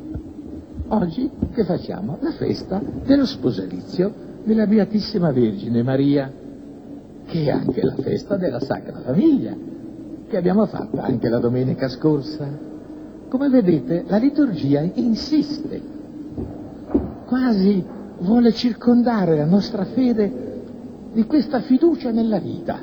Oggi che facciamo? La festa dello sposalizio della Beatissima Vergine Maria, che è anche la festa della Sacra Famiglia, che abbiamo fatto anche la domenica scorsa. Come vedete, la liturgia insiste, quasi vuole circondare la nostra fede di questa fiducia nella vita,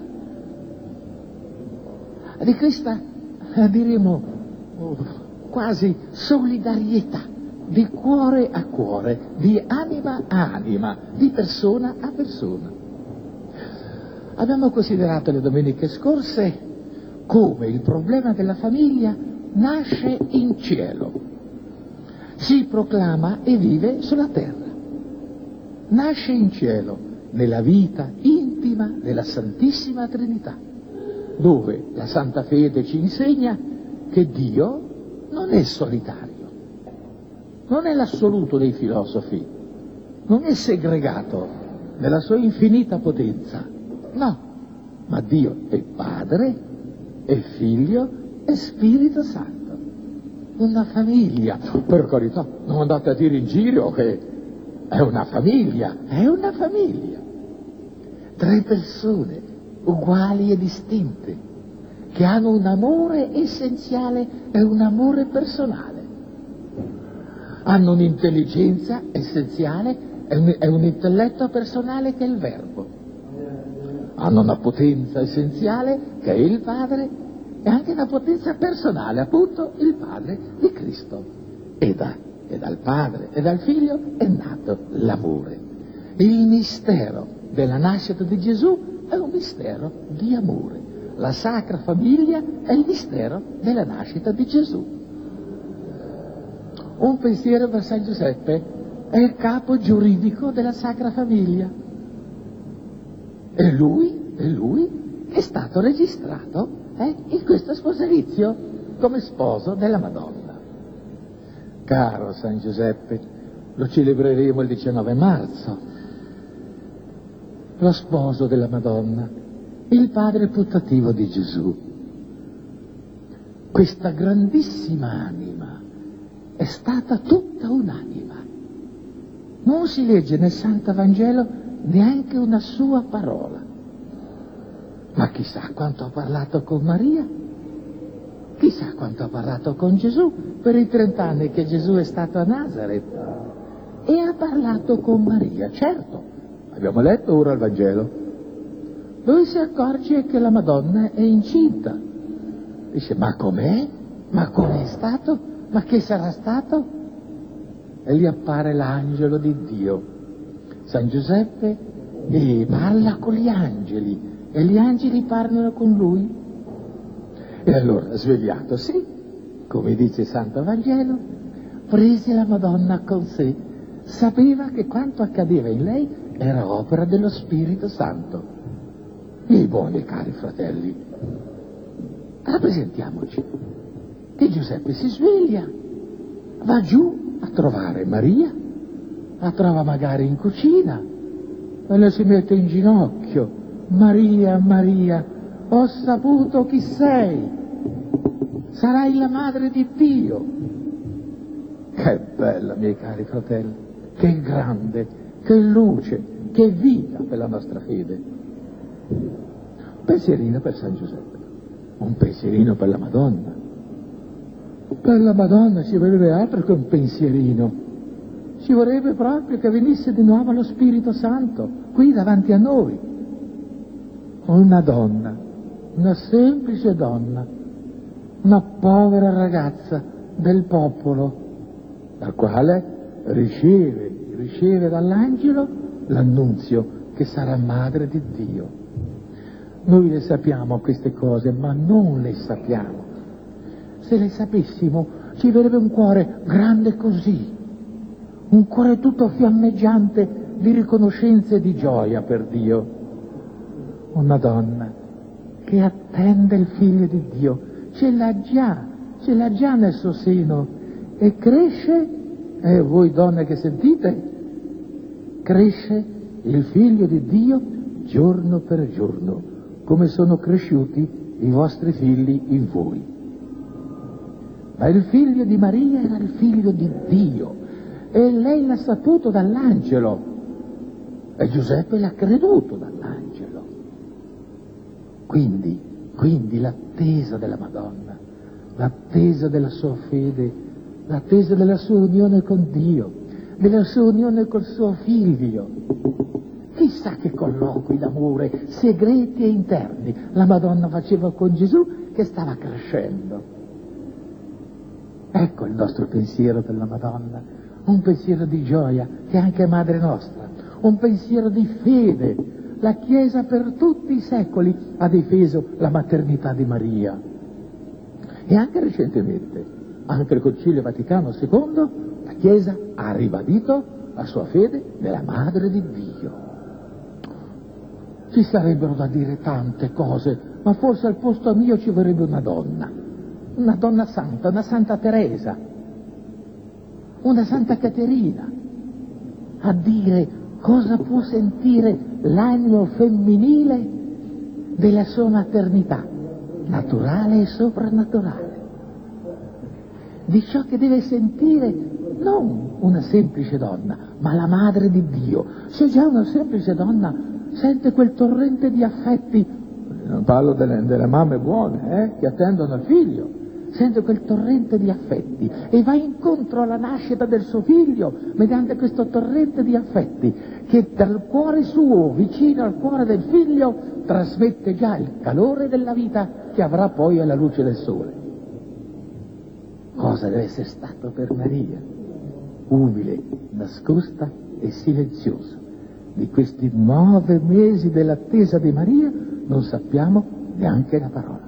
di questa, diremo, quasi solidarietà, di cuore a cuore, di anima a anima, di persona a persona. Abbiamo considerato le domeniche scorse come il problema della famiglia nasce in cielo, si proclama e vive sulla terra. Nasce in cielo, nella vita intima della Santissima Trinità, dove la Santa Fede ci insegna che Dio non è solitario, non è l'assoluto dei filosofi, non è segregato nella sua infinita potenza, no, ma Dio è Padre, è Figlio e Spirito Santo. Una famiglia, per carità, non andate a dire in giro che è una famiglia, è una famiglia. 3 persone uguali e distinte, che hanno un amore essenziale e un amore personale. Hanno un'intelligenza essenziale e un intelletto personale che è il Verbo. Hanno una potenza essenziale che è il Padre e anche una potenza personale, appunto, il Padre di Cristo. E dal Padre e dal Figlio è nato l'amore. Il mistero della nascita di Gesù è un mistero di amore. La Sacra Famiglia è il mistero della nascita di Gesù. Un pensiero per San Giuseppe: è il capo giuridico della Sacra Famiglia. E lui è stato registrato in questo sposalizio come sposo della Madonna. Caro San Giuseppe, lo celebreremo il 19 marzo, lo sposo della Madonna, il padre putativo di Gesù. Questa grandissima anima è stata tutta un'anima. Non si legge nel Santo Vangelo neanche una sua parola. Ma chissà quanto ha parlato con Maria, chissà quanto ha parlato con Gesù per i 30 anni che Gesù è stato a Nazareth. E ha parlato con Maria, certo. Abbiamo letto ora il Vangelo. Lui si accorge che la Madonna è incinta. Dice: ma com'è? Ma com'è stato? Ma che sarà stato? E gli appare l'angelo di Dio. San Giuseppe parla con gli angeli e gli angeli parlano con lui. E allora, svegliatosi, come dice il Santo Vangelo, prese la Madonna con sé. Sapeva che quanto accadeva in lei era opera dello Spirito Santo. Miei buoni e cari fratelli, rappresentiamoci che Giuseppe si sveglia, va giù a trovare Maria, la trova magari in cucina e le si mette in ginocchio: Maria, Maria, ho saputo chi sei, sarai la madre di Dio. Che bella, miei cari fratelli, che grande, che luce, che vita per la nostra fede. Un pensierino per San Giuseppe, un pensierino per la Madonna. Per la Madonna ci vorrebbe altro che un pensierino, ci vorrebbe proprio che venisse di nuovo lo Spirito Santo qui davanti a noi. Una donna, una semplice donna, una povera ragazza del popolo, la quale riceve dall'angelo l'annunzio che sarà madre di Dio. Noi le sappiamo queste cose, ma non le sappiamo. Se le sapessimo, ci verrebbe un cuore grande così, un cuore tutto fiammeggiante di riconoscenza e di gioia per Dio. Una donna che attende il Figlio di Dio, ce l'ha già nel suo seno e cresce, e voi donne che sentite, cresce il Figlio di Dio giorno per giorno, come sono cresciuti i vostri figli in voi. ma il figlio di Maria era il figlio di Dio, e lei l'ha saputo dall'angelo, e Giuseppe l'ha creduto dall'angelo. Quindi l'attesa della Madonna, l'attesa della sua fede, l'attesa della sua unione con Dio, della sua unione col suo figlio. Chissà che colloqui d'amore segreti e interni la Madonna faceva con Gesù che stava crescendo. Ecco il nostro pensiero per la Madonna, un pensiero di gioia che è anche Madre nostra, un pensiero di fede. La Chiesa per tutti i secoli ha difeso la maternità di Maria. E anche recentemente, anche il Concilio Vaticano II, la Chiesa ha ribadito la sua fede nella Madre di Dio. Ci sarebbero da dire tante cose, ma forse al posto mio ci vorrebbe una donna santa, una Santa Teresa, una Santa Caterina, a dire cosa può sentire l'animo femminile della sua maternità, naturale e soprannaturale, di ciò che deve sentire non una semplice donna, ma la Madre di Dio. Se già una semplice donna sente quel torrente di affetti, non parlo delle mamme buone, che attendono il figlio, sente quel torrente di affetti e va incontro alla nascita del suo figlio mediante questo torrente di affetti che dal cuore suo, vicino al cuore del figlio, trasmette già il calore della vita che avrà poi alla luce del sole. Cosa deve essere stato per Maria? Umile, nascosta e silenziosa. Di questi 9 mesi dell'attesa di Maria non sappiamo neanche la parola.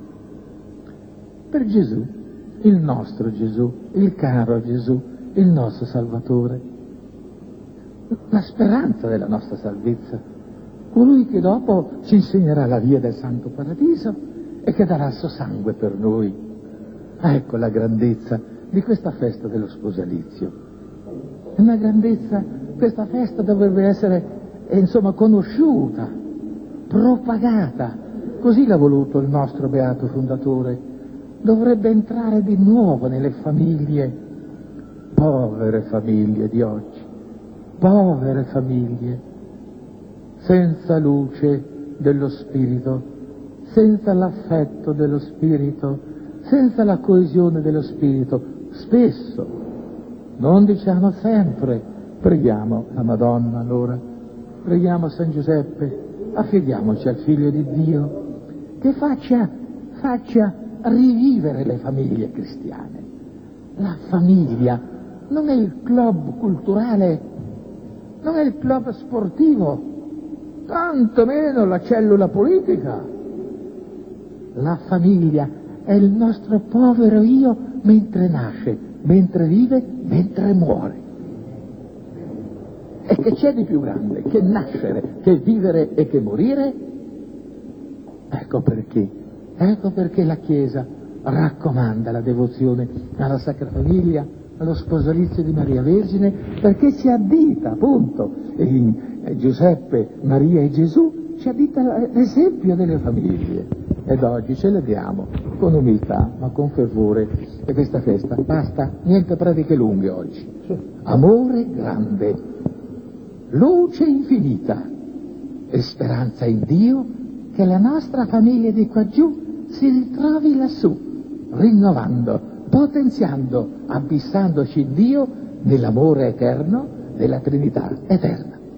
Per Gesù, il nostro Gesù, il caro Gesù, il nostro Salvatore, la speranza della nostra salvezza, colui che dopo ci insegnerà la via del Santo Paradiso e che darà il suo sangue per noi. Ecco la grandezza di questa festa dello sposalizio. È una grandezza, questa festa dovrebbe essere, conosciuta, propagata. Così l'ha voluto il nostro beato fondatore. Dovrebbe entrare di nuovo nelle famiglie, povere famiglie di oggi, povere famiglie, senza luce dello Spirito, senza l'affetto dello Spirito, senza la coesione dello Spirito. Spesso, non diciamo sempre, preghiamo la Madonna allora, preghiamo San Giuseppe, affidiamoci al Figlio di Dio, che faccia rivivere le famiglie cristiane. La famiglia non è il club culturale, non è il club sportivo, tantomeno la cellula politica. La famiglia è il nostro povero io mentre nasce, mentre vive, mentre muore. E che c'è di più grande che nascere, che vivere e che morire? Ecco perché la Chiesa raccomanda la devozione alla Sacra Famiglia, allo sposalizio di Maria Vergine, perché ci addita, appunto, in Giuseppe, Maria e Gesù, ci addita l'esempio delle famiglie. Ed oggi celebriamo con umiltà, ma con fervore, e questa festa. Basta, niente prediche lunghe oggi. Amore grande, luce infinita e speranza in Dio, che la nostra famiglia di qua giù si ritrovi lassù, rinnovando, potenziando, abissandoci in Dio nell'amore eterno della Trinità eterna.